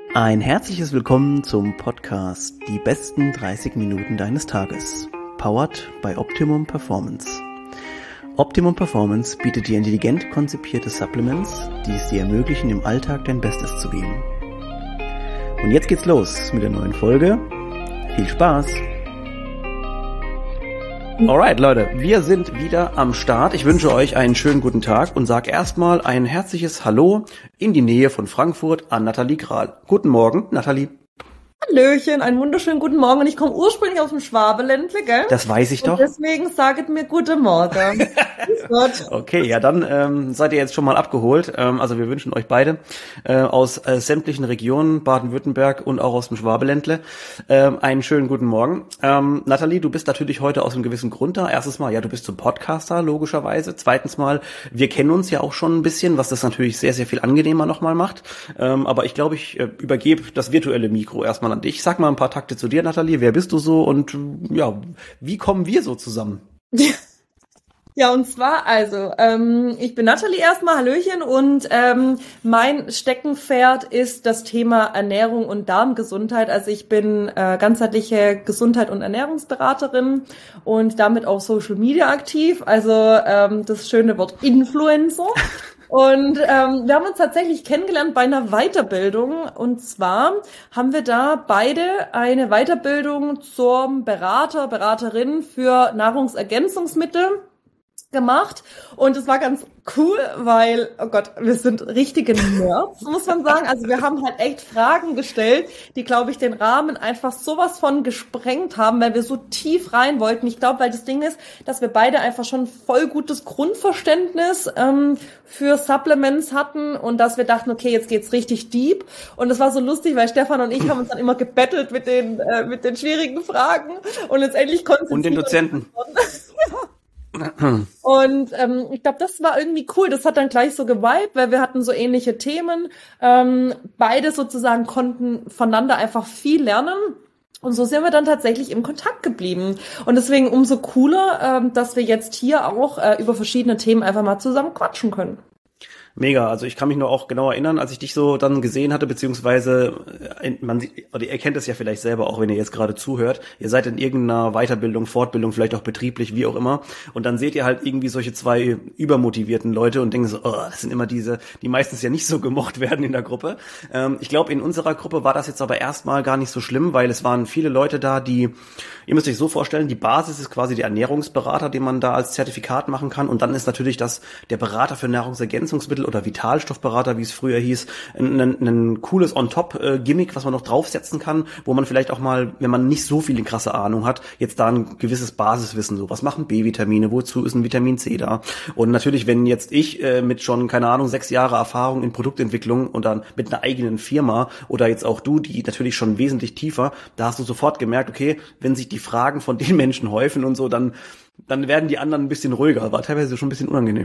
Ein herzliches Willkommen zum Podcast Die besten 30 Minuten deines Tages. Powered by Optimum Performance. Optimum Performance bietet dir intelligent konzipierte Supplements, die es dir ermöglichen, im Alltag dein Bestes zu geben. Und jetzt geht's los mit der neuen Folge. Viel Spaß! Alright, Leute, wir sind wieder am Start. Ich wünsche euch einen schönen guten Tag und sage erstmal ein herzliches Hallo in die Nähe von Frankfurt an Nathalie Grahl. Guten Morgen, Nathalie. Hallöchen, einen wunderschönen guten Morgen. Und ich komme ursprünglich aus dem Schwabeländle, gell? Das weiß ich doch. Und deswegen saget mir guten Morgen. Grüß Gott. Okay, ja, dann seid ihr jetzt schon mal abgeholt. Also wir wünschen euch beide aus sämtlichen Regionen, Baden-Württemberg und auch aus dem Schwabeländle, einen schönen guten Morgen. Nathalie, du bist natürlich heute aus einem gewissen Grund da. Erstens mal, ja, du bist zum Podcaster, logischerweise. Zweitens mal, wir kennen uns ja auch schon ein bisschen, was das natürlich sehr, sehr viel angenehmer nochmal macht. Aber ich glaube, ich übergebe das virtuelle Mikro erstmal an dich. Sag mal ein paar Takte zu dir, Nathalie. Wer bist du so und ja, wie kommen wir so zusammen? Ja, und zwar, ich bin Nathalie erstmal, Hallöchen, und mein Steckenpferd ist das Thema Ernährung und Darmgesundheit. Also ich bin ganzheitliche Gesundheit- und Ernährungsberaterin und damit auch Social Media aktiv, also das schöne Wort Influencer. Und wir haben uns tatsächlich kennengelernt bei einer Weiterbildung, und zwar haben wir da beide eine Weiterbildung zum Beraterin für Nahrungsergänzungsmittel gemacht, und es war ganz cool, weil, oh Gott, wir sind richtige Nerds, muss man sagen. Also wir haben halt echt Fragen gestellt, die, glaube ich, den Rahmen einfach sowas von gesprengt haben, weil wir so tief rein wollten. Ich glaube, weil das Ding ist, dass wir beide einfach schon voll gutes Grundverständnis für Supplements hatten und dass wir dachten, okay, jetzt geht's richtig deep. Und es war so lustig, weil Stefan und ich haben uns dann immer gebettelt mit den schwierigen Fragen, und letztendlich konnten und den Dozenten. Und ich glaube, das war irgendwie cool. Das hat dann gleich so geweibt, weil wir hatten so ähnliche Themen. Beide sozusagen konnten voneinander einfach viel lernen. Und so sind wir dann tatsächlich im Kontakt geblieben. Und deswegen umso cooler, dass wir jetzt hier auch über verschiedene Themen einfach mal zusammen quatschen können. Mega, also ich kann mich nur auch genau erinnern, als ich dich so dann gesehen hatte, beziehungsweise ihr kennt es ja vielleicht selber auch, wenn ihr jetzt gerade zuhört, ihr seid in irgendeiner Weiterbildung, Fortbildung, vielleicht auch betrieblich, wie auch immer, und dann seht ihr halt irgendwie solche zwei übermotivierten Leute und denken so, oh, das sind immer diese, die meistens ja nicht so gemocht werden in der Gruppe. Ich glaube, in unserer Gruppe war das jetzt aber erstmal gar nicht so schlimm, weil es waren viele Leute da, ihr müsst euch so vorstellen, die Basis ist quasi der Ernährungsberater, den man da als Zertifikat machen kann, und dann ist natürlich der Berater für Nahrungsergänzungsmittel oder Vitalstoffberater, wie es früher hieß, ein cooles On-Top-Gimmick, was man noch draufsetzen kann, wo man vielleicht auch mal, wenn man nicht so viel krasse Ahnung hat, jetzt da ein gewisses Basiswissen, so was machen B-Vitamine, wozu ist ein Vitamin C da? Und natürlich, wenn jetzt ich mit schon, keine Ahnung, 6 Jahre Erfahrung in Produktentwicklung und dann mit einer eigenen Firma, oder jetzt auch du, die natürlich schon wesentlich tiefer, da hast du sofort gemerkt, okay, wenn sich die Fragen von den Menschen häufen und so, dann werden die anderen ein bisschen ruhiger. War teilweise schon ein bisschen unangenehm.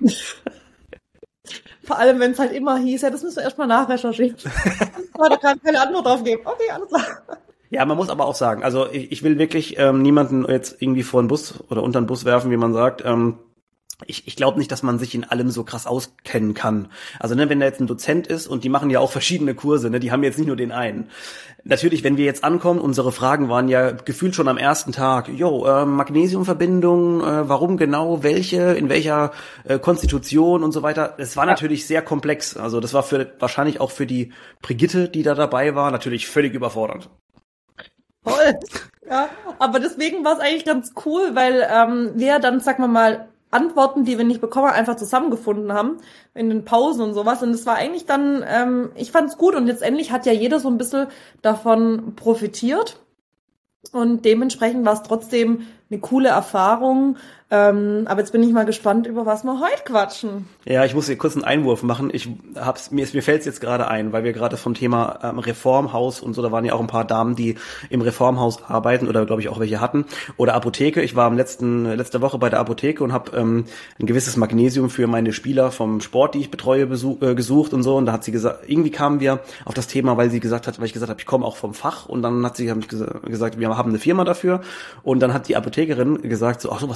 Vor allem, wenn es halt immer hieß, ja, das müssen wir erstmal nachrecherchieren. Da kann keine Antwort drauf geben. Okay, alles klar. Ja, man muss aber auch sagen, also ich will wirklich niemanden jetzt irgendwie vor den Bus oder unter den Bus werfen, wie man sagt. Ich glaube nicht, dass man sich in allem so krass auskennen kann. Also wenn da jetzt ein Dozent ist, und die machen ja auch verschiedene Kurse, die haben jetzt nicht nur den einen. Natürlich, wenn wir jetzt ankommen, unsere Fragen waren ja gefühlt schon am ersten Tag. Magnesiumverbindung, warum genau, welche, in welcher Konstitution und so weiter. Es war natürlich sehr komplex. Also das war wahrscheinlich auch für die Brigitte, die da dabei war, natürlich völlig überfordernd. Toll. Ja, aber deswegen war es eigentlich ganz cool, weil wir dann, sagen wir mal, Antworten, die wir nicht bekommen, einfach zusammengefunden haben in den Pausen und sowas. Und es war eigentlich dann, ich fand es gut, und letztendlich hat ja jeder so ein bisschen davon profitiert. Und dementsprechend war es trotzdem eine coole Erfahrung. Aber jetzt bin ich mal gespannt, über was wir heute quatschen. Ja, ich muss hier kurz einen Einwurf machen. Mir fällt es jetzt gerade ein, weil wir gerade vom Thema Reformhaus und so, da waren ja auch ein paar Damen, die im Reformhaus arbeiten oder glaube ich auch welche hatten, oder Apotheke. Ich war letzte Woche bei der Apotheke und habe ein gewisses Magnesium für meine Spieler vom Sport, die ich betreue, gesucht und so. Und da hat sie gesagt, irgendwie kamen wir auf das Thema, weil ich gesagt habe, ich komme auch vom Fach, und dann habe ich gesagt, wir haben eine Firma dafür, und dann hat die Apothekerin gesagt, so, ach so, was machen Sie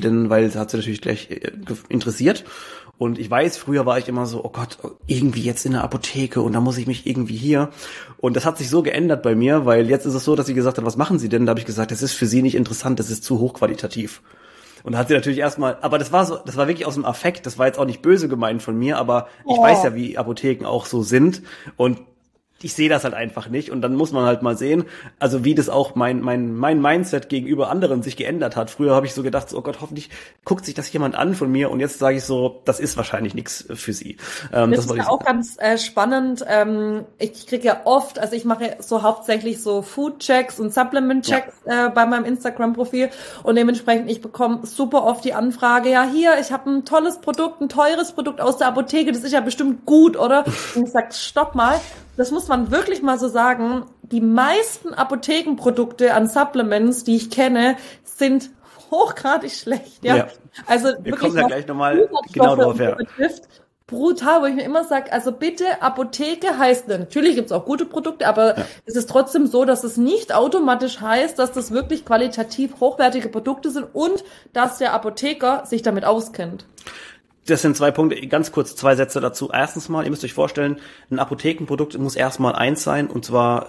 denn, weil es hat sie natürlich gleich interessiert. Und ich weiß, früher war ich immer so, oh Gott, irgendwie jetzt in der Apotheke und da muss ich mich irgendwie hier. Und das hat sich so geändert bei mir, weil jetzt ist es so, dass sie gesagt hat, was machen Sie denn? Da habe ich gesagt, das ist für Sie nicht interessant, das ist zu hochqualitativ. Und da hat sie natürlich erstmal, aber das war wirklich aus dem Affekt, das war jetzt auch nicht böse gemeint von mir, aber ich weiß ja, wie Apotheken auch so sind und ich sehe das halt einfach nicht und dann muss man halt mal sehen, also wie das auch mein Mindset gegenüber anderen sich geändert hat. Früher habe ich so gedacht, oh Gott, hoffentlich guckt sich das jemand an von mir und jetzt sage ich so, das ist wahrscheinlich nichts für sie. Das ist ja auch ganz spannend. Ich kriege ja oft, also ich mache so hauptsächlich so Food-Checks und Supplement-Checks bei meinem Instagram-Profil und dementsprechend, ich bekomme super oft die Anfrage, ja hier, ich habe ein tolles Produkt, ein teures Produkt aus der Apotheke, das ist ja bestimmt gut, oder? Und ich sage, stopp mal. Das muss man wirklich mal so sagen. Die meisten Apothekenprodukte an Supplements, die ich kenne, sind hochgradig schlecht. Ja. Also wir wirklich, kommen da gleich nochmal genau drauf her. Betrifft, brutal, wo ich mir immer sage, also bitte, Apotheke heißt, natürlich gibt's auch gute Produkte, aber es ist trotzdem so, dass es nicht automatisch heißt, dass das wirklich qualitativ hochwertige Produkte sind und dass der Apotheker sich damit auskennt. Das sind 2 Punkte, ganz kurz 2 Sätze dazu. Erstens mal, ihr müsst euch vorstellen, ein Apothekenprodukt muss erstmal eins sein, und zwar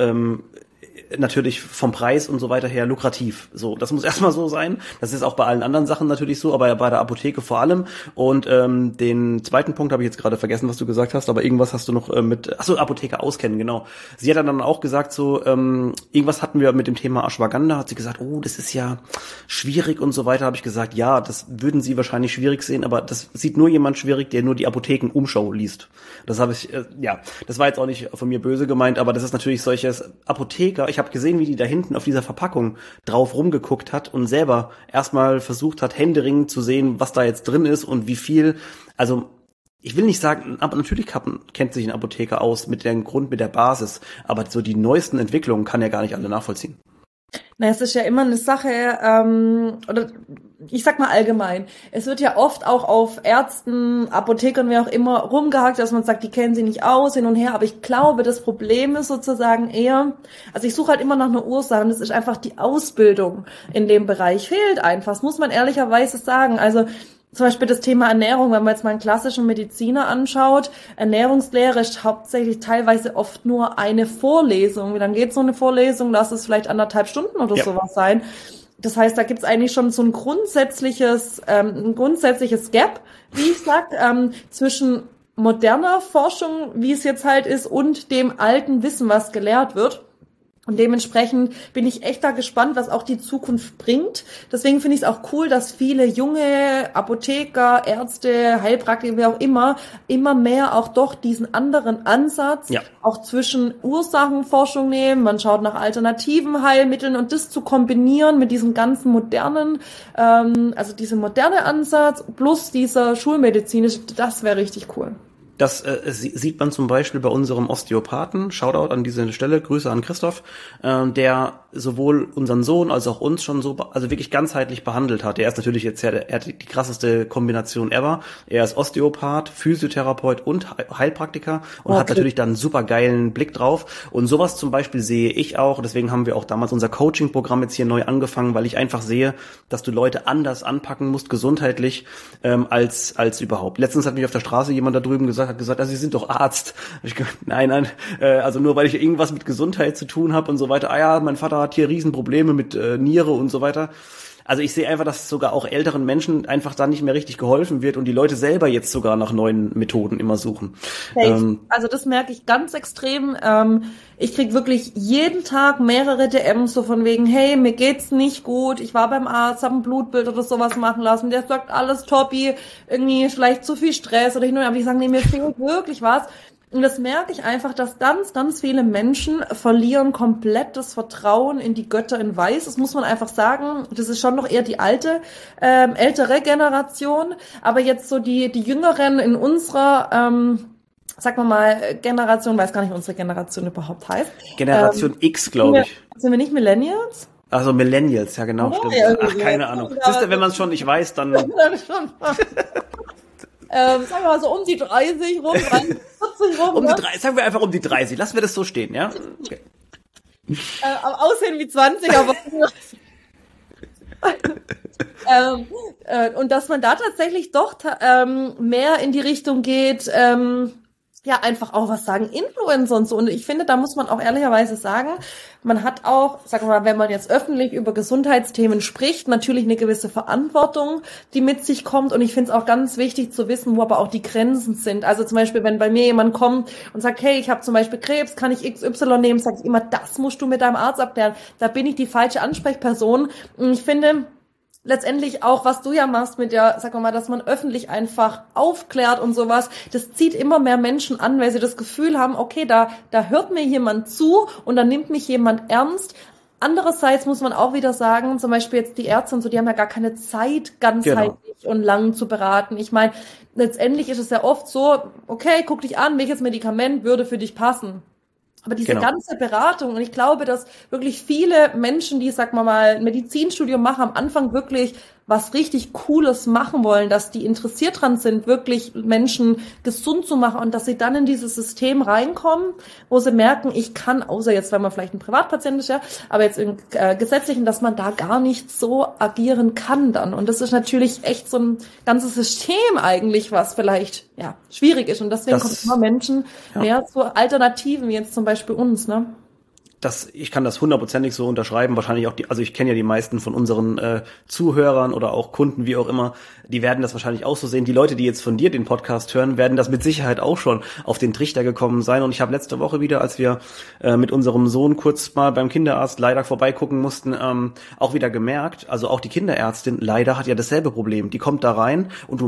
natürlich vom Preis und so weiter her lukrativ. So, das muss erstmal so sein. Das ist auch bei allen anderen Sachen natürlich so, aber bei der Apotheke vor allem. Und den zweiten Punkt habe ich jetzt gerade vergessen, was du gesagt hast, aber irgendwas hast du noch Apotheke auskennen, genau. Sie hat dann auch gesagt, so irgendwas hatten wir mit dem Thema Ashwagandha, hat sie gesagt, oh, das ist ja schwierig und so weiter. Habe ich gesagt, ja, das würden Sie wahrscheinlich schwierig sehen, aber das sieht nur jemand schwierig, der nur die Apothekenumschau liest. Das habe ich, das war jetzt auch nicht von mir böse gemeint, aber das ist natürlich solches Apotheker. Ich habe gesehen, wie die da hinten auf dieser Verpackung drauf rumgeguckt hat und selber erstmal versucht hat, händeringend zu sehen, was da jetzt drin ist und wie viel. Also ich will nicht sagen, aber natürlich kennt sich ein Apotheker aus mit der Basis, aber so die neuesten Entwicklungen kann er gar nicht alle nachvollziehen. Na, es ist ja immer eine Sache, oder ich sag mal allgemein, es wird ja oft auch auf Ärzten, Apothekern, wer auch immer, rumgehakt, dass man sagt, die kennen sie nicht aus, hin und her, aber ich glaube, das Problem ist sozusagen eher, also ich suche halt immer nach einer Ursache und das ist einfach die Ausbildung in dem Bereich fehlt einfach, das muss man ehrlicherweise sagen, also zum Beispiel das Thema Ernährung, wenn man jetzt mal einen klassischen Mediziner anschaut, Ernährungslehre ist hauptsächlich teilweise oft nur eine Vorlesung. Wie lange geht so eine Vorlesung? Lass es vielleicht 1,5 Stunden oder sowas sein. Das heißt, da gibt's eigentlich schon so ein grundsätzliches Gap, wie ich sag, zwischen moderner Forschung, wie es jetzt halt ist, und dem alten Wissen, was gelehrt wird. Und dementsprechend bin ich echt da gespannt, was auch die Zukunft bringt. Deswegen finde ich es auch cool, dass viele junge Apotheker, Ärzte, Heilpraktiker, wie auch immer mehr auch doch diesen anderen Ansatz auch zwischen Ursachenforschung nehmen. Man schaut nach alternativen Heilmitteln und das zu kombinieren mit diesem ganzen modernen, also diesem moderne Ansatz plus dieser schulmedizinische, das wäre richtig cool. Das sieht man zum Beispiel bei unserem Osteopathen, Shoutout an diese Stelle, Grüße an Christoph, der sowohl unseren Sohn als auch uns schon so, also wirklich ganzheitlich behandelt hat. Er ist natürlich jetzt er hat die krasseste Kombination ever. Er ist Osteopath, Physiotherapeut und Heilpraktiker und hat natürlich dann einen super geilen Blick drauf. Und sowas zum Beispiel sehe ich auch, deswegen haben wir auch damals unser Coaching-Programm jetzt hier neu angefangen, weil ich einfach sehe, dass du Leute anders anpacken musst, gesundheitlich, als überhaupt. Letztens hat mich auf der Straße jemand da drüben gesagt, also Sie sind doch Arzt. Ich gesagt, nein, also nur weil ich irgendwas mit Gesundheit zu tun habe und so weiter. Ah ja, mein Vater hat hier Riesenprobleme mit Niere und so weiter. Also ich sehe einfach, dass sogar auch älteren Menschen einfach da nicht mehr richtig geholfen wird und die Leute selber jetzt sogar nach neuen Methoden immer suchen. Also das merke ich ganz extrem. Ich krieg wirklich jeden Tag mehrere DMs so von wegen, hey, mir geht's nicht gut, ich war beim Arzt, habe ein Blutbild oder sowas machen lassen, der sagt, alles toppi, irgendwie vielleicht zu viel Stress oder hin und her, aber ich sage, nee, mir fehlt wirklich was. Und das merke ich einfach, dass ganz, ganz viele Menschen verlieren komplett das Vertrauen in die Götter in Weiß. Das muss man einfach sagen. Das ist schon noch eher die ältere Generation. Aber jetzt so die Jüngeren in unserer, sagen wir mal, Generation, weiß gar nicht, wie unsere Generation überhaupt heißt. Generation X, glaube ich. Sind wir nicht Millennials? Also Millennials, ja genau, stimmt. Ach, keine Ahnung. Siehst du, wenn man es schon nicht weiß, dann... sagen wir mal so um die 30 rum, 40 rum. Sagen wir einfach um die 30. Lassen wir das so stehen, ja? Okay. Aussehen wie 20, aber... Und dass man da tatsächlich doch mehr in die Richtung geht, ja, einfach auch was sagen, Influencer und so. Und ich finde, da muss man auch ehrlicherweise sagen, man hat auch, sagen wir mal, wenn man jetzt öffentlich über Gesundheitsthemen spricht, natürlich eine gewisse Verantwortung, die mit sich kommt. Und ich finde es auch ganz wichtig zu wissen, wo aber auch die Grenzen sind. Also zum Beispiel, wenn bei mir jemand kommt und sagt, hey, ich habe zum Beispiel Krebs, kann ich XY nehmen, sage ich immer, das musst du mit deinem Arzt abklären. Da bin ich die falsche Ansprechperson. Und ich finde, letztendlich auch, was du ja machst mit der, sag mal, dass man öffentlich einfach aufklärt und sowas, das zieht immer mehr Menschen an, weil sie das Gefühl haben, okay, da hört mir jemand zu und dann nimmt mich jemand ernst. Andererseits muss man auch wieder sagen, zum Beispiel jetzt die Ärzte und so, die haben ja gar keine Zeit, ganzheitlich und lang zu beraten. Ich meine, letztendlich ist es ja oft so, okay, guck dich an, welches Medikament würde für dich passen. Aber diese ganze Beratung, und ich glaube, dass wirklich viele Menschen, die, sag mal, ein Medizinstudium machen, am Anfang wirklich was richtig Cooles machen wollen, dass die interessiert dran sind, wirklich Menschen gesund zu machen und dass sie dann in dieses System reinkommen, wo sie merken, ich kann, außer jetzt, wenn man vielleicht ein Privatpatient ist, ja, aber jetzt im Gesetzlichen, dass man da gar nicht so agieren kann dann. Und das ist natürlich echt so ein ganzes System eigentlich, was vielleicht, ja, schwierig ist. Und deswegen kommen immer Menschen mehr zu Alternativen, wie jetzt zum Beispiel uns, ne? Ich kann das hundertprozentig so unterschreiben, wahrscheinlich auch also ich kenne ja die meisten von unseren Zuhörern oder auch Kunden, wie auch immer, die werden das wahrscheinlich auch so sehen. Die Leute, die jetzt von dir den Podcast hören, werden das mit Sicherheit auch schon auf den Trichter gekommen sein. Und ich habe letzte Woche wieder, als wir mit unserem Sohn kurz mal beim Kinderarzt leider vorbeigucken mussten, auch wieder gemerkt, also auch die Kinderärztin leider hat ja dasselbe Problem. Die kommt da rein und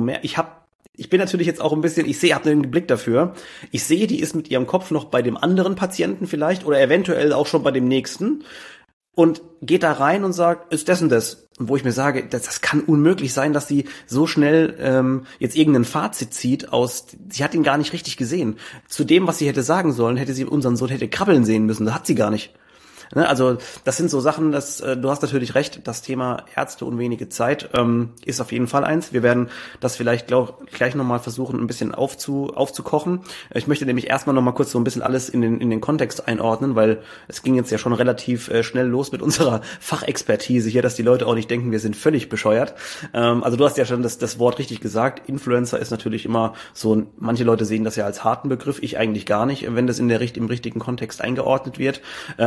ich bin natürlich jetzt auch ein bisschen, habe einen Blick dafür. Ich sehe, die ist mit ihrem Kopf noch bei dem anderen Patienten vielleicht oder eventuell auch schon bei dem nächsten und geht da rein und sagt, ist das und das. Und wo ich mir sage, das kann unmöglich sein, dass sie so schnell jetzt irgendein Fazit zieht sie hat ihn gar nicht richtig gesehen. Zu dem, was sie hätte sagen sollen, unseren Sohn hätte krabbeln sehen müssen. Das hat sie gar nicht. Also das sind so Sachen, du hast natürlich recht, das Thema Ärzte und wenige Zeit ist auf jeden Fall eins. Wir werden das vielleicht gleich nochmal versuchen, ein bisschen aufzukochen. Ich möchte nämlich erstmal nochmal kurz so ein bisschen alles in den Kontext einordnen, weil es ging jetzt ja schon relativ schnell los mit unserer Fachexpertise hier, dass die Leute auch nicht denken, wir sind völlig bescheuert. Also du hast ja schon das Wort richtig gesagt. Influencer ist natürlich immer so, manche Leute sehen das ja als harten Begriff, ich eigentlich gar nicht, wenn das im richtigen Kontext eingeordnet wird.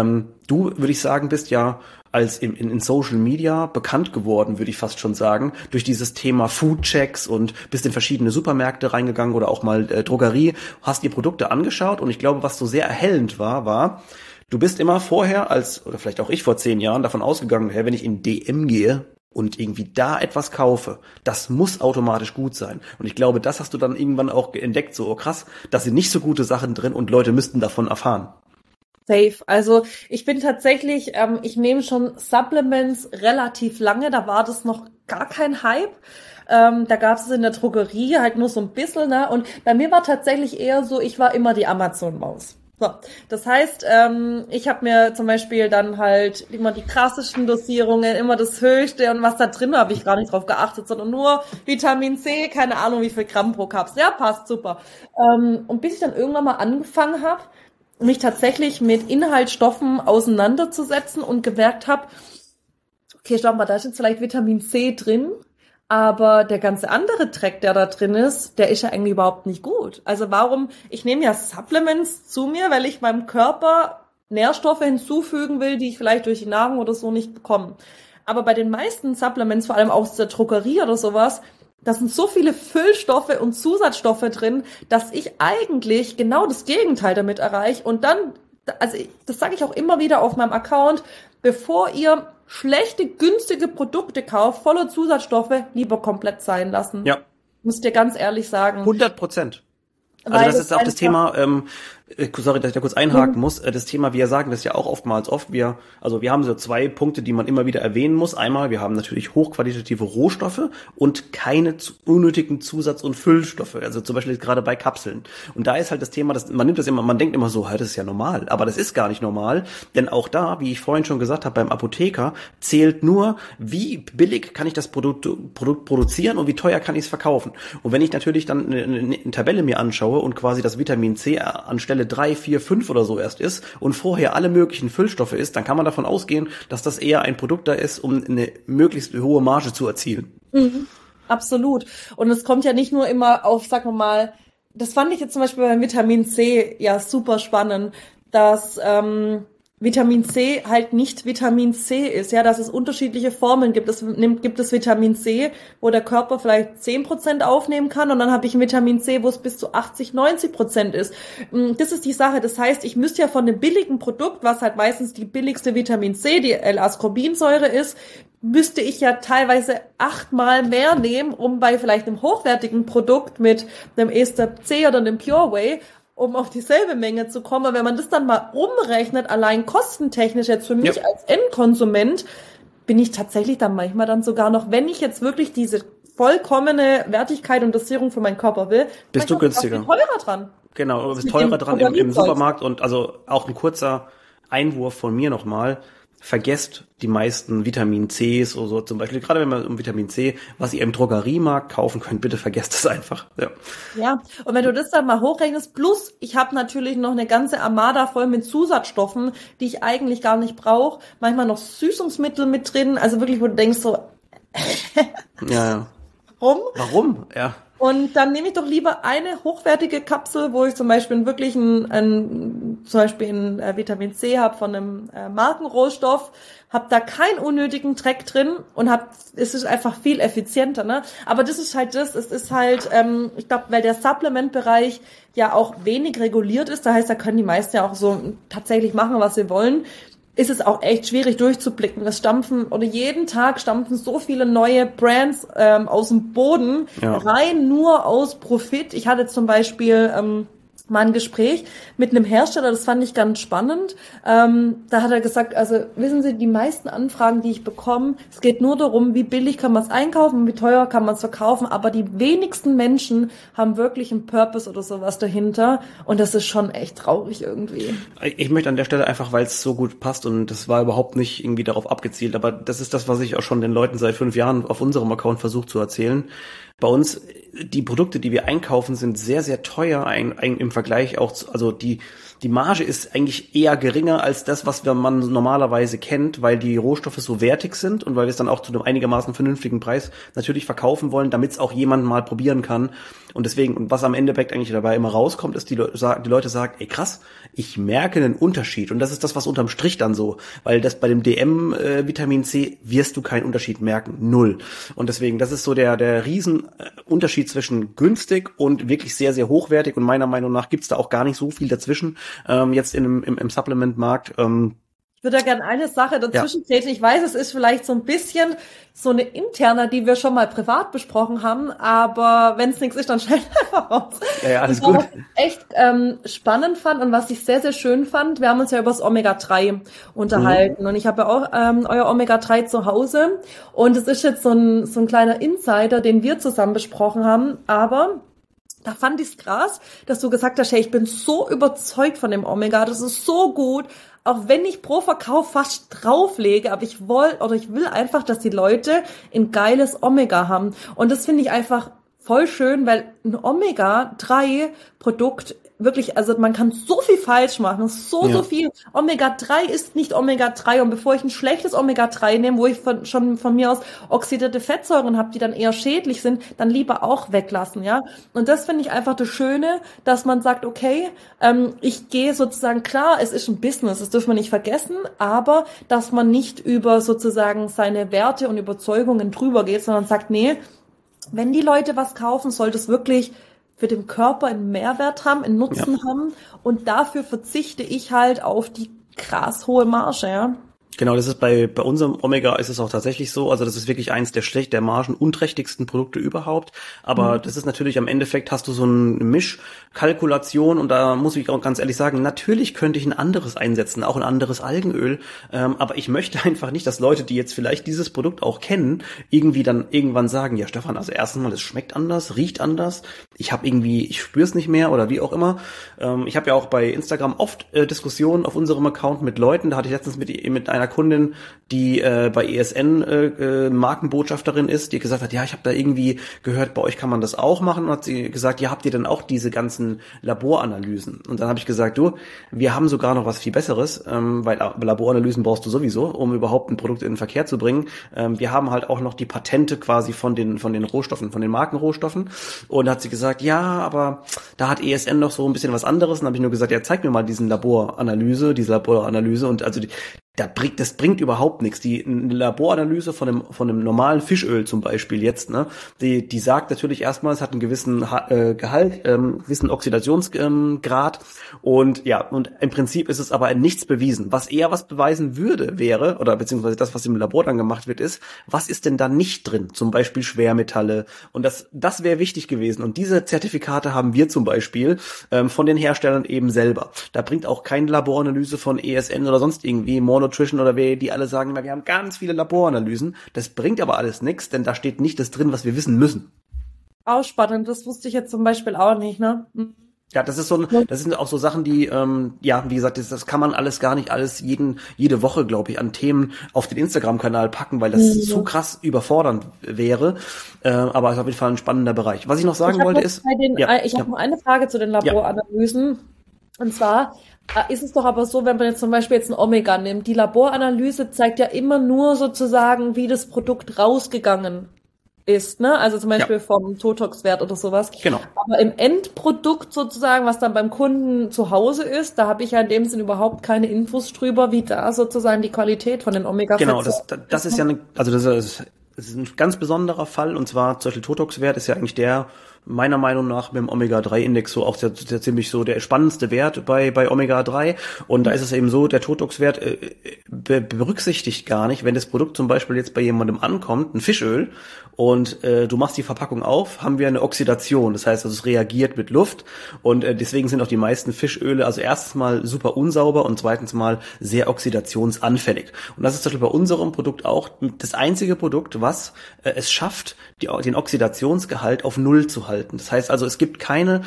Du, würde ich sagen, bist ja als in Social Media bekannt geworden, würde ich fast schon sagen, durch dieses Thema Foodchecks und bist in verschiedene Supermärkte reingegangen oder auch mal Drogerie, hast dir Produkte angeschaut und ich glaube, was so sehr erhellend war, du bist immer vorher oder vielleicht auch ich vor 10 Jahren davon ausgegangen, wenn ich in DM gehe und irgendwie da etwas kaufe, das muss automatisch gut sein. Und ich glaube, das hast du dann irgendwann auch entdeckt, so krass, da sind nicht so gute Sachen drin und Leute müssten davon erfahren. Safe. Also ich bin tatsächlich, ich nehme schon Supplements relativ lange, da war das noch gar kein Hype. Da gab es in der Drogerie halt nur so ein bisschen, ne? Und bei mir war tatsächlich eher so, ich war immer die Amazon-Maus. So, das heißt, ich habe mir zum Beispiel dann halt immer die krassesten Dosierungen, immer das Höchste und was da drin war, habe ich gar nicht drauf geachtet, sondern nur Vitamin C, keine Ahnung wie viel Gramm pro Kapsel. Ja, passt, super. Und bis ich dann irgendwann mal angefangen habe, mich tatsächlich mit Inhaltsstoffen auseinanderzusetzen und gemerkt habe, okay, schau mal, da ist jetzt vielleicht Vitamin C drin, aber der ganze andere Dreck, der da drin ist, der ist ja eigentlich überhaupt nicht gut. Also ich nehme ja Supplements zu mir, weil ich meinem Körper Nährstoffe hinzufügen will, die ich vielleicht durch die Nahrung oder so nicht bekomme. Aber bei den meisten Supplements, vor allem aus der Drogerie oder sowas, da sind so viele Füllstoffe und Zusatzstoffe drin, dass ich eigentlich genau das Gegenteil damit erreiche. Und dann, also das sage ich auch immer wieder auf meinem Account, bevor ihr schlechte, günstige Produkte kauft, voller Zusatzstoffe, lieber komplett sein lassen. Ja. Müsst ihr ganz ehrlich sagen. 100%. Also das ist auch das Thema, sorry, dass ich da kurz einhaken muss, das Thema, wir sagen das ja auch wir haben so 2 Punkte, die man immer wieder erwähnen muss. Einmal, wir haben natürlich hochqualitative Rohstoffe und keine unnötigen Zusatz- und Füllstoffe, also zum Beispiel gerade bei Kapseln. Und da ist halt das Thema, man denkt immer so, das ist ja normal, aber das ist gar nicht normal, denn auch da, wie ich vorhin schon gesagt habe, beim Apotheker zählt nur, wie billig kann ich das Produkt produzieren und wie teuer kann ich es verkaufen. Und wenn ich natürlich dann eine Tabelle mir anschaue und quasi das Vitamin C anstelle Zelle 3, 4, 5 oder so erst ist und vorher alle möglichen Füllstoffe ist, dann kann man davon ausgehen, dass das eher ein Produkt da ist, um eine möglichst hohe Marge zu erzielen. Mhm. Absolut. Und es kommt ja nicht nur immer auf, sagen wir mal, das fand ich jetzt zum Beispiel bei Vitamin C ja super spannend, dass Vitamin C halt nicht Vitamin C ist, ja, dass es unterschiedliche Formen gibt. Gibt es Vitamin C, wo der Körper vielleicht 10% aufnehmen kann und dann habe ich ein Vitamin C, wo es bis zu 80-90% ist. Das ist die Sache. Das heißt, ich müsste ja von dem billigen Produkt, was halt meistens die billigste Vitamin C, die L-Ascorbinsäure ist, müsste ich ja teilweise 8-mal mehr nehmen, um bei vielleicht einem hochwertigen Produkt mit einem Ester C oder einem Pure Whey um auf dieselbe Menge zu kommen. Aber wenn man das dann mal umrechnet, allein kostentechnisch jetzt für mich als Endkonsument, bin ich tatsächlich dann manchmal dann sogar noch, wenn ich jetzt wirklich diese vollkommene Wertigkeit und Dosierung für meinen Körper will, bist du günstiger. Bin teurer dran. Genau, du bist teurer dran im Supermarkt. Und also auch ein kurzer Einwurf von mir nochmal. Vergesst die meisten Vitamin Cs oder so zum Beispiel, gerade wenn man um Vitamin C, was ihr im Drogeriemarkt kaufen könnt, bitte vergesst es einfach. Ja, und wenn du das dann mal hochrechnest, plus ich habe natürlich noch eine ganze Armada voll mit Zusatzstoffen, die ich eigentlich gar nicht brauche, manchmal noch Süßungsmittel mit drin, also wirklich, wo du denkst so, ja. Warum? Ja. Und dann nehme ich doch lieber eine hochwertige Kapsel, wo ich zum Beispiel wirklich ein Vitamin C habe von einem Markenrohstoff, habe da keinen unnötigen Dreck drin und es ist einfach viel effizienter, ne? Aber das ist halt es ist halt, ich glaube, weil der Supplement-Bereich ja auch wenig reguliert ist, da heißt, da können die meisten ja auch so tatsächlich machen, was sie wollen, ist es auch echt schwierig durchzublicken. Jeden Tag stampfen so viele neue Brands aus dem Boden, rein nur aus Profit. Ich hatte zum Beispiel mal ein Gespräch mit einem Hersteller, das fand ich ganz spannend. Da hat er gesagt, also wissen Sie, die meisten Anfragen, die ich bekomme, es geht nur darum, wie billig kann man es einkaufen, wie teuer kann man es verkaufen, aber die wenigsten Menschen haben wirklich einen Purpose oder sowas dahinter und das ist schon echt traurig irgendwie. Ich möchte an der Stelle einfach, weil es so gut passt und das war überhaupt nicht irgendwie darauf abgezielt, aber das ist das, was ich auch schon den Leuten seit 5 Jahren auf unserem Account versuche zu erzählen. Bei uns, die Produkte, die wir einkaufen, sind sehr, sehr teuer im Vergleich auch, also die Marge ist eigentlich eher geringer als das, was man normalerweise kennt, weil die Rohstoffe so wertig sind und weil wir es dann auch zu einem einigermaßen vernünftigen Preis natürlich verkaufen wollen, damit es auch jemand mal probieren kann. Und deswegen, und was am Endeffekt eigentlich dabei immer rauskommt, ist, die Leute sagen, ey krass, ich merke einen Unterschied. Und das ist das, was unterm Strich dann so, weil das bei dem DM Vitamin C wirst du keinen Unterschied merken. 0. Und deswegen, das ist so der riesen Unterschied zwischen günstig und wirklich sehr, sehr hochwertig. Und meiner Meinung nach gibt's da auch gar nicht so viel dazwischen, jetzt im Supplement-Markt. Ich würde da gerne eine Sache dazwischen treten. Ich weiß, es ist vielleicht so ein bisschen so eine interne, die wir schon mal privat besprochen haben, aber wenn es nichts ist, dann schnell einfach raus. Ja, alles gut. Was ich echt spannend fand und was ich sehr, sehr schön fand, wir haben uns ja über das Omega-3 unterhalten und ich habe ja auch euer Omega-3 zu Hause und es ist jetzt so ein kleiner Insider, den wir zusammen besprochen haben, aber da fand ich es krass, dass du gesagt hast, hey, ich bin so überzeugt von dem Omega, das ist so gut, auch wenn ich pro Verkauf fast drauflege, aber ich will einfach, dass die Leute ein geiles Omega haben. Und das finde ich einfach voll schön, weil ein Omega-3-Produkt wirklich, also man kann so viel falsch machen, so viel. Omega-3 ist nicht Omega-3 und bevor ich ein schlechtes Omega-3 nehme, wo ich schon von mir aus oxidierte Fettsäuren habe, die dann eher schädlich sind, dann lieber auch weglassen, ja. Und das finde ich einfach das Schöne, dass man sagt, okay, ich gehe sozusagen, klar, es ist ein Business, das dürfen wir nicht vergessen, aber dass man nicht über sozusagen seine Werte und Überzeugungen drüber geht, sondern sagt, nee, wenn die Leute was kaufen, sollte es wirklich für den Körper einen Mehrwert haben, einen Nutzen haben und dafür verzichte ich halt auf die krass hohe Marge, ja. Genau, das ist bei unserem Omega ist es auch tatsächlich so, also das ist wirklich eins der margenunträchtigsten Produkte überhaupt, aber das ist natürlich am Endeffekt hast du so eine Mischkalkulation und da muss ich auch ganz ehrlich sagen, natürlich könnte ich ein anderes einsetzen, auch ein anderes Algenöl, aber ich möchte einfach nicht, dass Leute, die jetzt vielleicht dieses Produkt auch kennen, irgendwie dann irgendwann sagen, ja Stefan, also erstens mal, es schmeckt anders, riecht anders, ich spüre es nicht mehr oder wie auch immer. Ich habe ja auch bei Instagram oft Diskussionen auf unserem Account mit Leuten, da hatte ich letztens mit einer einer Kundin, die bei ESN Markenbotschafterin ist, die gesagt hat, ja, ich habe da irgendwie gehört, bei euch kann man das auch machen. Und hat sie gesagt, ja, habt ihr denn auch diese ganzen Laboranalysen? Und dann habe ich gesagt, du, wir haben sogar noch was viel Besseres, weil Laboranalysen brauchst du sowieso, um überhaupt ein Produkt in den Verkehr zu bringen. Wir haben halt auch noch die Patente quasi von den Rohstoffen, von den Markenrohstoffen. Und da hat sie gesagt, ja, aber da hat ESN noch so ein bisschen was anderes. Und dann habe ich nur gesagt, ja, zeig mir mal diese Laboranalyse. Und also das bringt überhaupt nichts. Eine Laboranalyse von einem normalen Fischöl zum Beispiel jetzt, ne, die sagt natürlich erstmal, es hat einen gewissen Gehalt, gewissen Oxidationsgrad und ja, und im Prinzip ist es aber in nichts bewiesen. Was eher was beweisen wäre, oder beziehungsweise das, was im Labor dann gemacht wird, ist, was ist denn da nicht drin? Zum Beispiel Schwermetalle. Und das wäre wichtig gewesen. Und diese Zertifikate haben wir zum Beispiel von den Herstellern eben selber. Da bringt auch keine Laboranalyse von ESN oder sonst irgendwie Nutrition oder wer, die alle sagen, wir haben ganz viele Laboranalysen. Das bringt aber alles nichts, denn da steht nicht das drin, was wir wissen müssen. Auch spannend, das wusste ich jetzt zum Beispiel auch nicht, ne? Ja, das sind auch so Sachen, die, ja, wie gesagt, das kann man alles gar nicht jede Woche, glaube ich, an Themen auf den Instagram-Kanal packen, weil das zu krass überfordernd wäre. Aber es ist auf jeden Fall ein spannender Bereich. Was ich noch sagen wollte ist, ich habe noch eine Frage zu den Laboranalysen. Und zwar ist es doch aber so, wenn man jetzt zum Beispiel ein Omega nimmt, die Laboranalyse zeigt ja immer nur sozusagen, wie das Produkt rausgegangen ist, ne? Also zum Beispiel vom Totox-Wert oder sowas. Genau. Aber im Endprodukt sozusagen, was dann beim Kunden zu Hause ist, da habe ich ja in dem Sinn überhaupt keine Infos drüber, wie da sozusagen die Qualität von den Omega-Fettsäuren. Genau, das ist ja das ist ein ganz besonderer Fall, und zwar zum Beispiel Totox-Wert ist ja eigentlich der, meiner Meinung nach, mit dem Omega-3-Index so auch der ziemlich so der spannendste Wert bei Omega-3. Und da ist es eben so, der Totox-Wert berücksichtigt gar nicht, wenn das Produkt zum Beispiel jetzt bei jemandem ankommt, ein Fischöl, und du machst die Verpackung auf, haben wir eine Oxidation. Das heißt, also es reagiert mit Luft, und deswegen sind auch die meisten Fischöle also erstens mal super unsauber und zweitens mal sehr oxidationsanfällig. Und das ist zum Beispiel bei unserem Produkt auch das einzige Produkt, was es schafft, den Oxidationsgehalt auf Null zu halten. Das heißt also, es gibt keine,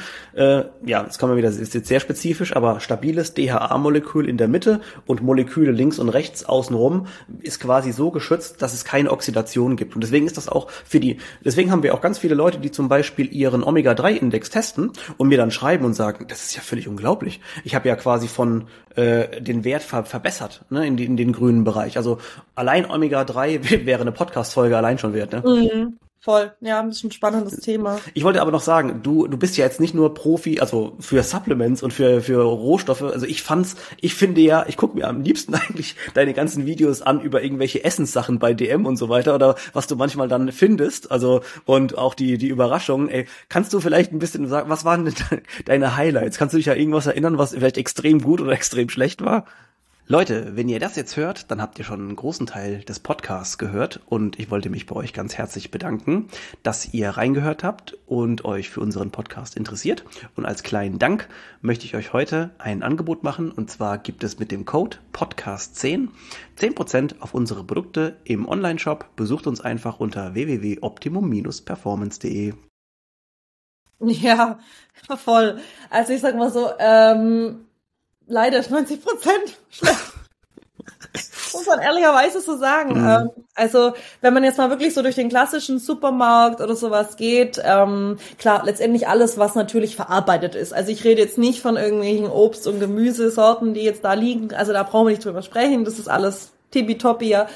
jetzt kommen wir wieder, das ist jetzt sehr spezifisch, aber stabiles DHA-Molekül in der Mitte und Moleküle links und rechts außenrum ist quasi so geschützt, dass es keine Oxidation gibt. Und deswegen ist das auch deswegen haben wir auch ganz viele Leute, die zum Beispiel ihren Omega-3-Index testen und mir dann schreiben und sagen, das ist ja völlig unglaublich. Ich habe ja quasi von den Wert verbessert, ne, in den grünen Bereich. Also allein Omega-3 wäre eine Podcast-Folge allein schon wert, ne? Mhm. Voll, ja, das ist ein spannendes Thema. Ich wollte aber noch sagen, du bist ja jetzt nicht nur Profi, also für Supplements und für Rohstoffe. Also ich gucke mir am liebsten eigentlich deine ganzen Videos an über irgendwelche Essenssachen bei DM und so weiter, oder was du manchmal dann findest. Also, und auch die Überraschungen. Ey, kannst du vielleicht ein bisschen sagen, was waren denn deine Highlights? Kannst du dich an irgendwas erinnern, was vielleicht extrem gut oder extrem schlecht war? Leute, wenn ihr das jetzt hört, dann habt ihr schon einen großen Teil des Podcasts gehört, und ich wollte mich bei euch ganz herzlich bedanken, dass ihr reingehört habt und euch für unseren Podcast interessiert. Und als kleinen Dank möchte ich euch heute ein Angebot machen, und zwar gibt es mit dem Code Podcast10 10% auf unsere Produkte im Onlineshop. Besucht uns einfach unter www.optimum-performance.de. Ja, voll. Also ich sag mal so, leider 90% schlecht. Muss man ehrlicherweise so sagen. Also, wenn man jetzt mal wirklich so durch den klassischen Supermarkt oder sowas geht, klar, letztendlich alles, was natürlich verarbeitet ist. Also ich rede jetzt nicht von irgendwelchen Obst- und Gemüsesorten, die jetzt da liegen. Also da brauchen wir nicht drüber sprechen. Das ist alles tippitoppi, ja.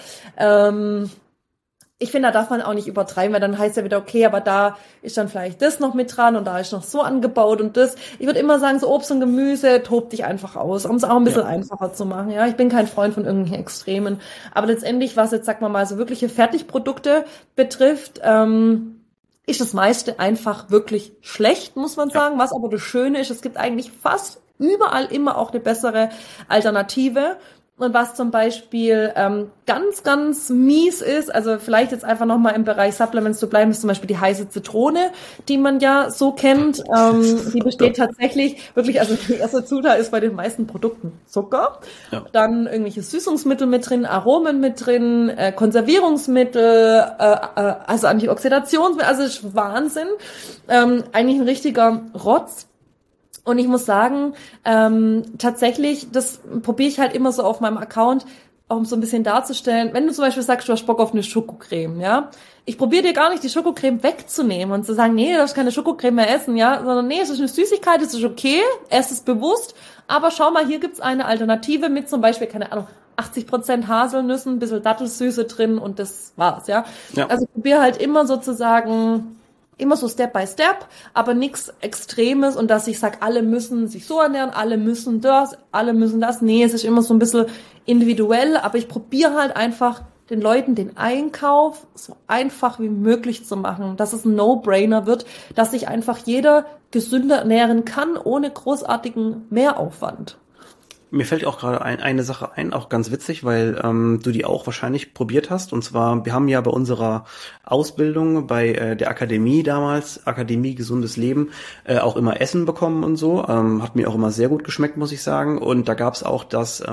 Ich finde, da darf man auch nicht übertreiben, weil dann heißt ja wieder, okay, aber da ist dann vielleicht das noch mit dran und da ist noch so angebaut und das. Ich würde immer sagen, so Obst und Gemüse, tob dich einfach aus, um es auch ein bisschen einfacher zu machen. Ja, ich bin kein Freund von irgendwelchen Extremen. Aber letztendlich, was jetzt, sagen wir mal, so wirkliche Fertigprodukte betrifft, ist das meiste einfach wirklich schlecht, muss man sagen. Was aber das Schöne ist, es gibt eigentlich fast überall immer auch eine bessere Alternative. Und was zum Beispiel ganz, ganz mies ist, also vielleicht jetzt einfach nochmal im Bereich Supplements zu bleiben, ist zum Beispiel die heiße Zitrone, die man ja so kennt. Die besteht tatsächlich wirklich, also die erste Zutat ist bei den meisten Produkten Zucker. Ja. Dann irgendwelche Süßungsmittel mit drin, Aromen mit drin, Konservierungsmittel, also Antioxidationsmittel, also ist Wahnsinn. Eigentlich ein richtiger Rotz. Und ich muss sagen, tatsächlich, das probiere ich halt immer so auf meinem Account, um so ein bisschen darzustellen, wenn du zum Beispiel sagst, du hast Bock auf eine Schokocreme, ja, ich probiere dir gar nicht die Schokocreme wegzunehmen und zu sagen, nee, du darfst keine Schokocreme mehr essen, ja, sondern nee, es ist eine Süßigkeit, es ist okay, ess es bewusst, aber schau mal, hier gibt's eine Alternative mit zum Beispiel, keine Ahnung, 80% Haselnüssen, ein bisschen Dattelsüße drin und das war's, ja. Also ich probiere halt immer sozusagen, immer so Step by Step, aber nichts Extremes und dass ich sage, alle müssen sich so ernähren, alle müssen das, alle müssen das. Nee, es ist immer so ein bisschen individuell, aber ich probiere halt einfach den Leuten den Einkauf so einfach wie möglich zu machen, dass es ein No-Brainer wird, dass sich einfach jeder gesünder ernähren kann, ohne großartigen Mehraufwand. Mir fällt auch gerade eine Sache ein, auch ganz witzig, weil du die auch wahrscheinlich probiert hast. Und zwar, wir haben ja bei unserer Ausbildung bei der Akademie damals, Akademie Gesundes Leben, auch immer Essen bekommen und so. Hat mir auch immer sehr gut geschmeckt, muss ich sagen. Und da gab's auch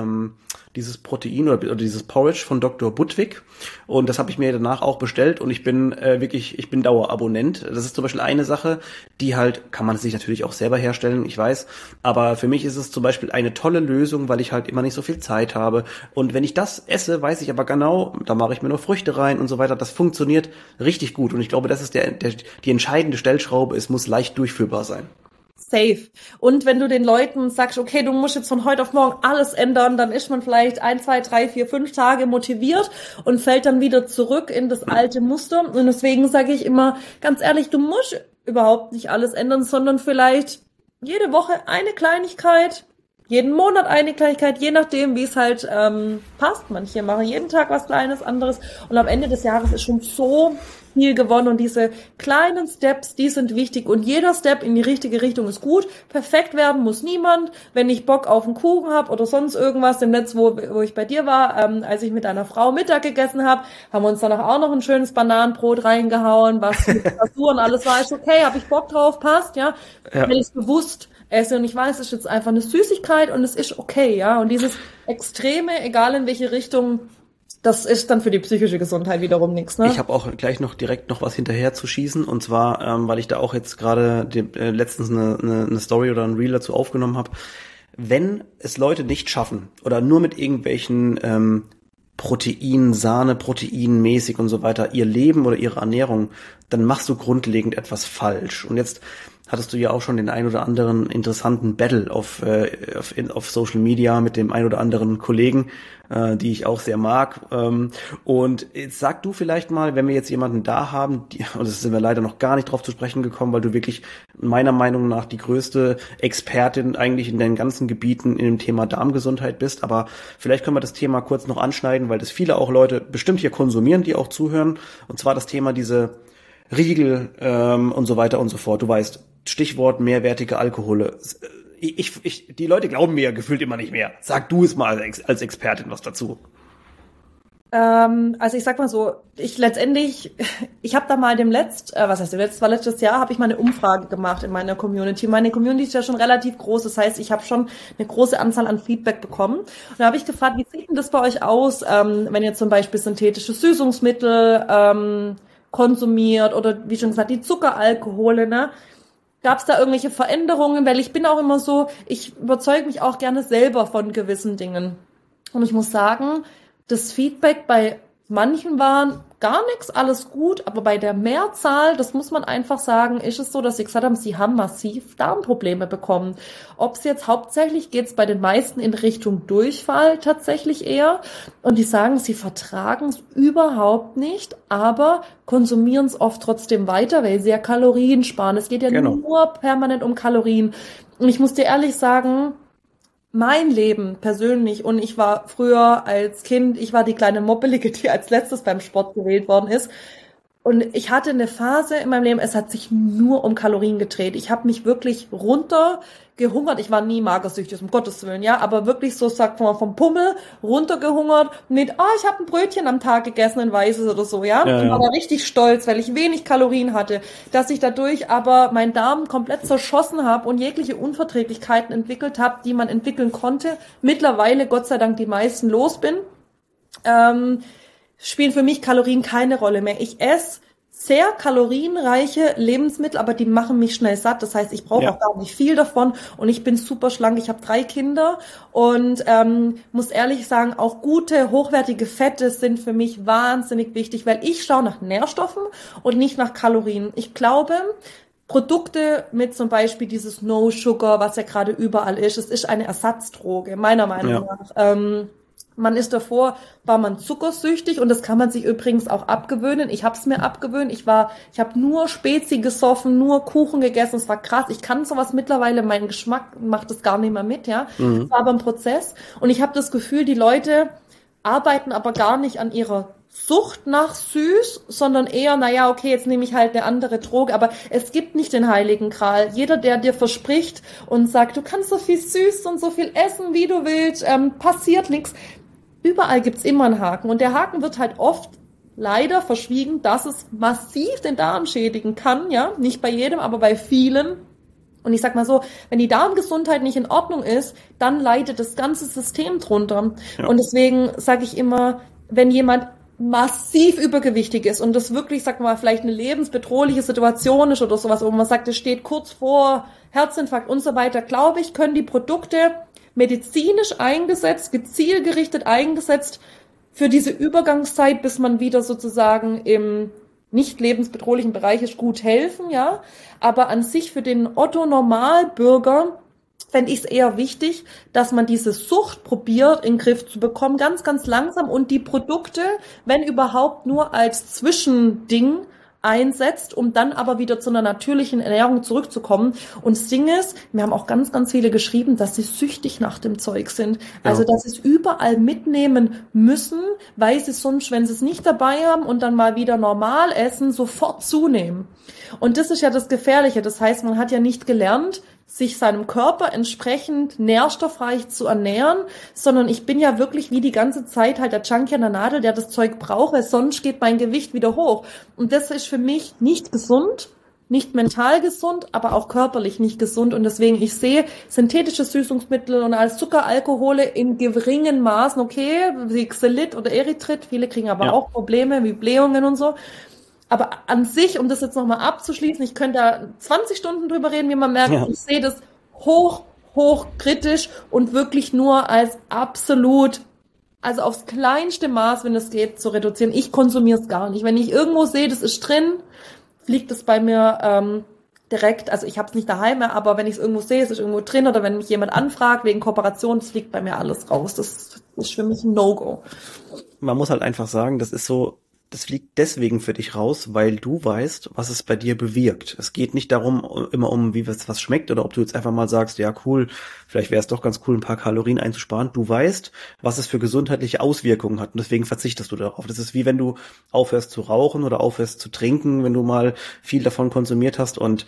dieses Protein oder dieses Porridge von Dr. Budwig. Und das habe ich mir danach auch bestellt und ich bin Dauerabonnent. Das ist zum Beispiel eine Sache, die halt, kann man sich natürlich auch selber herstellen, ich weiß. Aber für mich ist es zum Beispiel eine tolle Lösung, weil ich halt immer nicht so viel Zeit habe. Und wenn ich das esse, weiß ich aber genau, da mache ich mir nur Früchte rein und so weiter. Das funktioniert richtig gut. Und ich glaube, das ist die entscheidende Stellschraube. Es muss leicht durchführbar sein. Safe. Und wenn du den Leuten sagst, okay, du musst jetzt von heute auf morgen alles ändern, dann ist man vielleicht 1, 2, 3, 4, 5 Tage motiviert und fällt dann wieder zurück in das alte Muster. Und deswegen sage ich immer, ganz ehrlich, du musst überhaupt nicht alles ändern, sondern vielleicht jede Woche eine Kleinigkeit, jeden Monat eine Kleinigkeit, je nachdem, wie es halt passt. Manche machen jeden Tag was Kleines, anderes. Und am Ende des Jahres ist schon so viel gewonnen. Und diese kleinen Steps, die sind wichtig. Und jeder Step in die richtige Richtung ist gut. Perfekt werden muss niemand. Wenn ich Bock auf einen Kuchen habe oder sonst irgendwas, im Netz, wo ich bei dir war, als ich mit einer Frau Mittag gegessen habe, haben wir uns danach auch noch ein schönes Bananenbrot reingehauen, was mit Glasur und alles war. Ist okay, habe ich Bock drauf, passt, ja. Wenn ich es bewusst esse und ich weiß, es ist jetzt einfach eine Süßigkeit und es ist okay, ja. Und dieses Extreme, egal in welche Richtung, das ist dann für die psychische Gesundheit wiederum nichts, ne? Ich habe auch gleich noch direkt noch was hinterher zu schießen und zwar, weil ich da auch jetzt gerade letztens eine Story oder ein Reel dazu aufgenommen habe. Wenn es Leute nicht schaffen oder nur mit irgendwelchen Protein, Sahne, proteinmäßig und so weiter ihr Leben oder ihre Ernährung, dann machst du grundlegend etwas falsch. Und jetzt hattest du ja auch schon den ein oder anderen interessanten Battle auf Social Media mit dem ein oder anderen Kollegen, die ich auch sehr mag. Und jetzt sag du vielleicht mal, wenn wir jetzt jemanden da haben, und das sind wir leider noch gar nicht drauf zu sprechen gekommen, weil du wirklich meiner Meinung nach die größte Expertin eigentlich in den ganzen Gebieten in dem Thema Darmgesundheit bist, aber vielleicht können wir das Thema kurz noch anschneiden, weil das viele auch Leute bestimmt hier konsumieren, die auch zuhören, und zwar das Thema diese Riegel und so weiter und so fort. Du weißt, Stichwort mehrwertige Alkohole. Die Leute glauben mir ja gefühlt immer nicht mehr. Sag du es mal als Expertin was dazu. Also ich sag mal so, ich habe da mal war letztes Jahr, habe ich mal eine Umfrage gemacht in meiner Community. Meine Community ist ja schon relativ groß, das heißt, ich habe schon eine große Anzahl an Feedback bekommen. Und da habe ich gefragt, wie sieht denn das bei euch aus, wenn ihr zum Beispiel synthetische Süßungsmittel konsumiert oder wie schon gesagt, die Zuckeralkohole, ne? Gab es da irgendwelche Veränderungen? Weil ich bin auch immer so, ich überzeuge mich auch gerne selber von gewissen Dingen. Und ich muss sagen, das Feedback bei manchen waren gar nichts, alles gut, aber bei der Mehrzahl, das muss man einfach sagen, ist es so, dass sie gesagt haben, sie haben massiv Darmprobleme bekommen. Ob es jetzt hauptsächlich geht's bei den meisten in Richtung Durchfall tatsächlich eher. Und die sagen, sie vertragen es überhaupt nicht, aber konsumieren es oft trotzdem weiter, weil sie ja Kalorien sparen. Es geht ja nur permanent um Kalorien. Und ich muss dir ehrlich sagen, mein Leben persönlich, und ich war früher als Kind, ich war die kleine Moppelige, die als letztes beim Sport gewählt worden ist. Und ich hatte eine Phase in meinem Leben, es hat sich nur um Kalorien gedreht. Ich habe mich wirklich runtergehungert. Ich war nie magersüchtig, um Gottes Willen, ja, aber wirklich so, sagt man, vom Pummel runtergehungert mit, ich habe ein Brötchen am Tag gegessen, ein weißes oder so, ja. Ich war da richtig stolz, weil ich wenig Kalorien hatte, dass ich dadurch aber meinen Darm komplett zerschossen habe und jegliche Unverträglichkeiten entwickelt habe, die man entwickeln konnte. Mittlerweile, Gott sei Dank, die meisten los bin. Spielen für mich Kalorien keine Rolle mehr. Ich esse sehr kalorienreiche Lebensmittel, aber die machen mich schnell satt. Das heißt, ich brauche auch gar nicht viel davon und ich bin super schlank. Ich habe 3 Kinder und muss ehrlich sagen, auch gute, hochwertige Fette sind für mich wahnsinnig wichtig, weil ich schaue nach Nährstoffen und nicht nach Kalorien. Ich glaube, Produkte mit zum Beispiel dieses No Sugar, was ja gerade überall ist, es ist eine Ersatzdroge, meiner Meinung nach. Man ist davor, war man zuckersüchtig und das kann man sich übrigens auch abgewöhnen. Ich habe es mir abgewöhnt. Ich habe nur Spezi gesoffen, nur Kuchen gegessen. Es war krass. Ich kann sowas mittlerweile, mein Geschmack macht das gar nicht mehr mit, ja. Es war aber ein Prozess und ich habe das Gefühl, die Leute arbeiten aber gar nicht an ihrer Sucht nach süß, sondern eher, naja, okay, jetzt nehme ich halt eine andere Droge, aber es gibt nicht den heiligen Gral. Jeder, der dir verspricht und sagt, du kannst so viel süß und so viel essen, wie du willst, passiert nichts. Überall gibt's immer einen Haken und der Haken wird halt oft leider verschwiegen, dass es massiv den Darm schädigen kann, ja, nicht bei jedem, aber bei vielen. Und ich sag mal so, wenn die Darmgesundheit nicht in Ordnung ist, dann leidet das ganze System drunter. Ja. Und deswegen sage ich immer, wenn jemand massiv übergewichtig ist und das wirklich, sag mal, vielleicht eine lebensbedrohliche Situation ist oder sowas, wo man sagt, es steht kurz vor Herzinfarkt und so weiter, glaube ich, können die Produkte medizinisch eingesetzt, gezielgerichtet eingesetzt für diese Übergangszeit, bis man wieder sozusagen im nicht lebensbedrohlichen Bereich ist, gut helfen, ja. Aber an sich für den Otto-Normalbürger fände ich es eher wichtig, dass man diese Sucht probiert, in den Griff zu bekommen, ganz, ganz langsam und die Produkte, wenn überhaupt, nur als Zwischending einsetzt, um dann aber wieder zu einer natürlichen Ernährung zurückzukommen. Und das Ding ist, wir haben auch ganz, ganz viele geschrieben, dass sie süchtig nach dem Zeug sind. Also, dass sie es überall mitnehmen müssen, weil sie sonst, wenn sie es nicht dabei haben und dann mal wieder normal essen, sofort zunehmen. Und das ist ja das Gefährliche. Das heißt, man hat ja nicht gelernt, sich seinem Körper entsprechend nährstoffreich zu ernähren, sondern ich bin ja wirklich wie die ganze Zeit halt der Junkie an der Nadel, der das Zeug braucht, weil sonst geht mein Gewicht wieder hoch. Und das ist für mich nicht gesund, nicht mental gesund, aber auch körperlich nicht gesund. Und deswegen, ich sehe synthetische Süßungsmittel und als Zuckeralkohole in geringen Maßen, okay, wie Xylit oder Erythrit, viele kriegen aber auch Probleme wie Blähungen und so. Aber an sich, um das jetzt nochmal abzuschließen, ich könnte da 20 Stunden drüber reden, wie man merkt, ich sehe das hoch kritisch und wirklich nur als absolut, also aufs kleinste Maß, wenn es geht, zu reduzieren. Ich konsumiere es gar nicht. Wenn ich irgendwo sehe, das ist drin, fliegt es bei mir direkt, also ich habe es nicht daheim mehr, aber wenn ich es irgendwo sehe, es ist irgendwo drin oder wenn mich jemand anfragt wegen Kooperation, das fliegt bei mir alles raus. Das ist für mich ein No-Go. Man muss halt einfach sagen, das fliegt deswegen für dich raus, weil du weißt, was es bei dir bewirkt. Es geht nicht darum, immer um, wie was schmeckt oder ob du jetzt einfach mal sagst, ja cool, vielleicht wäre es doch ganz cool, ein paar Kalorien einzusparen. Du weißt, was es für gesundheitliche Auswirkungen hat und deswegen verzichtest du darauf. Das ist wie wenn du aufhörst zu rauchen oder aufhörst zu trinken, wenn du mal viel davon konsumiert hast. Und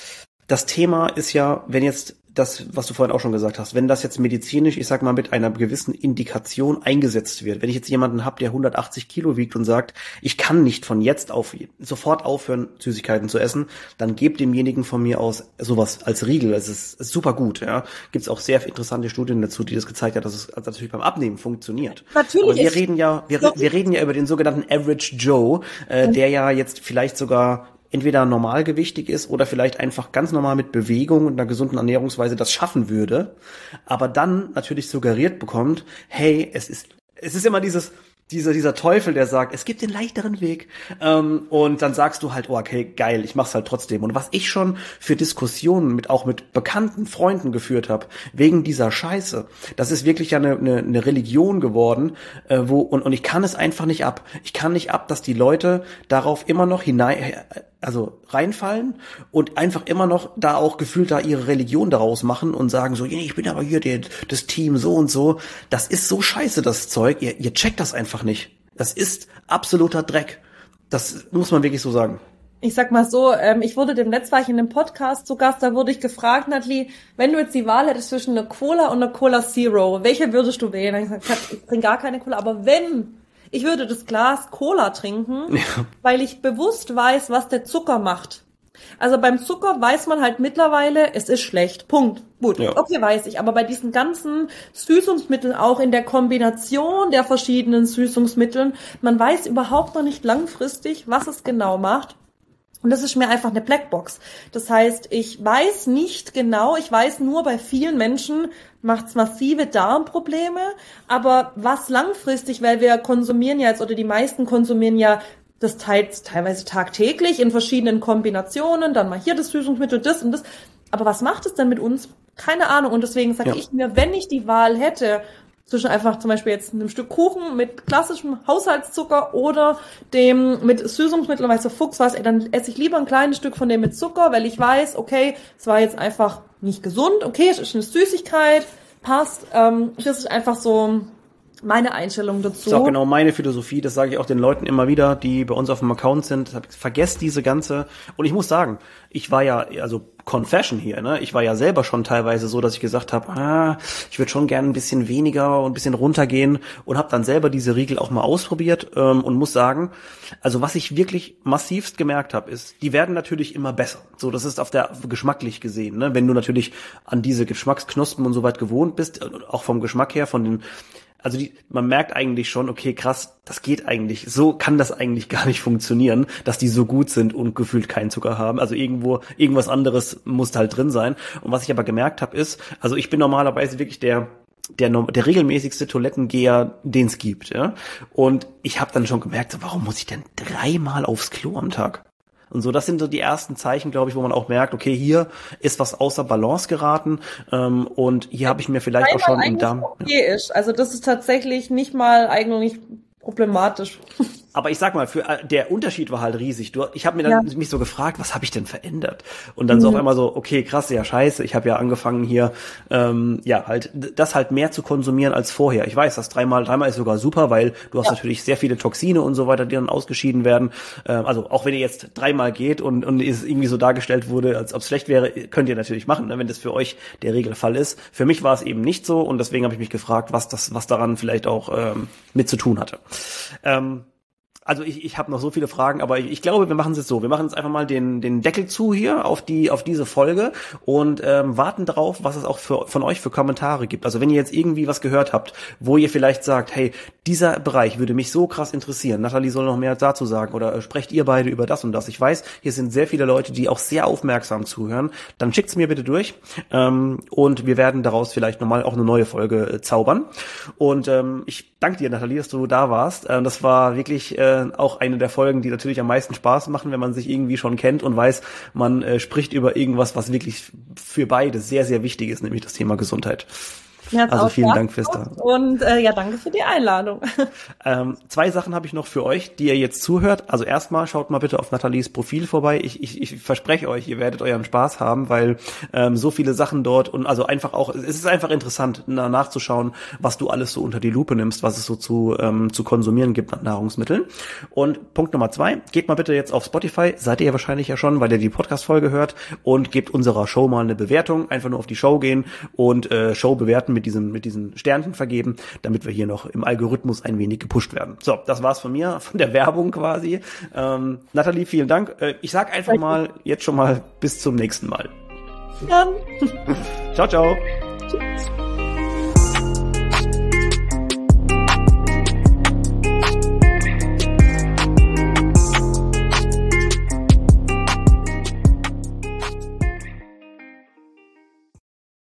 das Thema ist ja, wenn jetzt das, was du vorhin auch schon gesagt hast, wenn das jetzt medizinisch, ich sag mal, mit einer gewissen Indikation eingesetzt wird, wenn ich jetzt jemanden habe, der 180 Kilo wiegt und sagt, ich kann nicht von jetzt auf sofort aufhören, Süßigkeiten zu essen, dann gebt demjenigen von mir aus sowas als Riegel. Es ist super gut, ja. Gibt's auch sehr interessante Studien dazu, die das gezeigt hat, dass es natürlich beim Abnehmen funktioniert. Natürlich. Aber wir reden ja über den sogenannten Average Joe, der ja jetzt vielleicht sogar entweder normalgewichtig ist oder vielleicht einfach ganz normal mit Bewegung und einer gesunden Ernährungsweise das schaffen würde, aber dann natürlich suggeriert bekommt, hey, es ist immer dieser Teufel, der sagt, es gibt den leichteren Weg, und dann sagst du halt, oh, okay, geil, ich mach's halt trotzdem. Und was ich schon für Diskussionen auch mit bekannten Freunden geführt habe, wegen dieser Scheiße, das ist wirklich ja eine Religion geworden, und ich kann es einfach nicht ab. Ich kann nicht ab, dass die Leute darauf immer noch reinfallen und einfach immer noch da auch gefühlt da ihre Religion daraus machen und sagen so, ich bin aber hier das Team so und so. Das ist so scheiße, das Zeug. Ihr checkt das einfach nicht. Das ist absoluter Dreck. Das muss man wirklich so sagen. Ich sag mal so, war ich in einem Podcast zu Gast, da wurde ich gefragt, Natalie, wenn du jetzt die Wahl hättest zwischen einer Cola und einer Cola Zero, welche würdest du wählen? Ich trinke gar keine Cola, aber ich würde das Glas Cola trinken, weil ich bewusst weiß, was der Zucker macht. Also beim Zucker weiß man halt mittlerweile, es ist schlecht. Punkt. Gut, okay, weiß ich. Aber bei diesen ganzen Süßungsmitteln, auch in der Kombination der verschiedenen Süßungsmitteln, man weiß überhaupt noch nicht langfristig, was es genau macht. Und das ist mir einfach eine Blackbox. Das heißt, ich weiß nicht genau, ich weiß nur, bei vielen Menschen macht's massive Darmprobleme, aber was langfristig, weil wir konsumieren ja jetzt, oder die meisten konsumieren ja das teilweise tagtäglich in verschiedenen Kombinationen, dann mal hier das Süßungsmittel, das und das. Aber was macht es denn mit uns? Keine Ahnung. Und deswegen sage ich mir, wenn ich die Wahl hätte, zwischen einfach zum Beispiel jetzt einem Stück Kuchen mit klassischem Haushaltszucker oder dem mit Süßungsmittel, weil es so Fuchs was, dann esse ich lieber ein kleines Stück von dem mit Zucker, weil ich weiß, okay, es war jetzt einfach nicht gesund, okay, es ist eine Süßigkeit, passt. Das ist einfach so meine Einstellung dazu. Das ist auch genau meine Philosophie, das sage ich auch den Leuten immer wieder, die bei uns auf dem Account sind. Vergesst diese ganze, und ich muss sagen, ich war ja, also Confession hier, ne? Ich war ja selber schon teilweise so, dass ich gesagt habe, ich würde schon gerne ein bisschen weniger und ein bisschen runtergehen und habe dann selber diese Riegel auch mal ausprobiert und muss sagen, also was ich wirklich massivst gemerkt habe, ist, die werden natürlich immer besser. So, das ist auf der geschmacklich gesehen, ne? Wenn du natürlich an diese Geschmacksknospen und so weit gewohnt bist, auch vom Geschmack her, von den also man merkt eigentlich schon, okay, krass, das geht eigentlich, so kann das eigentlich gar nicht funktionieren, dass die so gut sind und gefühlt keinen Zucker haben. Also irgendwas anderes muss halt drin sein. Und was ich aber gemerkt habe ist, also ich bin normalerweise wirklich der regelmäßigste Toilettengeher, den es gibt, ja. Und ich habe dann schon gemerkt, so, warum muss ich denn 3-mal aufs Klo am Tag? Und so, das sind so die ersten Zeichen, glaube ich, wo man auch merkt, okay, hier ist was außer Balance geraten und hier habe ich mir vielleicht auch schon im Darm. Okay ist. Also das ist tatsächlich nicht mal eigentlich problematisch. Aber ich sag mal, der Unterschied war halt riesig. Ich habe mir dann mich so gefragt, was habe ich denn verändert? Und dann so auf einmal so, okay, krass, ja scheiße, ich habe ja angefangen hier, halt das halt mehr zu konsumieren als vorher. Ich weiß, das dreimal ist sogar super, weil du hast natürlich sehr viele Toxine und so weiter, die dann ausgeschieden werden. Also auch wenn ihr jetzt 3-mal geht und es irgendwie so dargestellt wurde, als ob es schlecht wäre, könnt ihr natürlich machen, ne, wenn das für euch der Regelfall ist. Für mich war es eben nicht so und deswegen habe ich mich gefragt, was daran vielleicht auch mit zu tun hatte. Also ich habe noch so viele Fragen, aber ich glaube, wir machen es jetzt so. Wir machen jetzt einfach mal den Deckel zu hier auf diese Folge und warten darauf, was es auch von euch für Kommentare gibt. Also wenn ihr jetzt irgendwie was gehört habt, wo ihr vielleicht sagt, hey, dieser Bereich würde mich so krass interessieren. Nathalie soll noch mehr dazu sagen oder sprecht ihr beide über das und das. Ich weiß, hier sind sehr viele Leute, die auch sehr aufmerksam zuhören. Dann schickt's mir bitte durch und wir werden daraus vielleicht nochmal auch eine neue Folge zaubern. Und ich danke dir, Nathalie, dass du da warst. Das war wirklich auch eine der Folgen, die natürlich am meisten Spaß machen, wenn man sich irgendwie schon kennt und weiß, man spricht über irgendwas, was wirklich für beide sehr, sehr wichtig ist, nämlich das Thema Gesundheit. Also vielen Dank fürs da. Und danke für die Einladung. 2 Sachen habe ich noch für euch, die ihr jetzt zuhört. Also erstmal schaut mal bitte auf Nathalies Profil vorbei. Ich verspreche euch, ihr werdet euren Spaß haben, weil so viele Sachen dort und also einfach auch, es ist einfach interessant nachzuschauen, was du alles so unter die Lupe nimmst, was es so zu konsumieren gibt an Nahrungsmitteln. Und Punkt Nummer 2, geht mal bitte jetzt auf Spotify, seid ihr wahrscheinlich ja schon, weil ihr die Podcast-Folge hört und gebt unserer Show mal eine Bewertung. Einfach nur auf die Show gehen und Show bewerten mit diesen Sternchen vergeben, damit wir hier noch im Algorithmus ein wenig gepusht werden. So, das war's von mir, von der Werbung quasi. Nathalie, vielen Dank. Ich sag einfach mal, jetzt schon mal bis zum nächsten Mal. Ja. Ciao, ciao. Tschüss.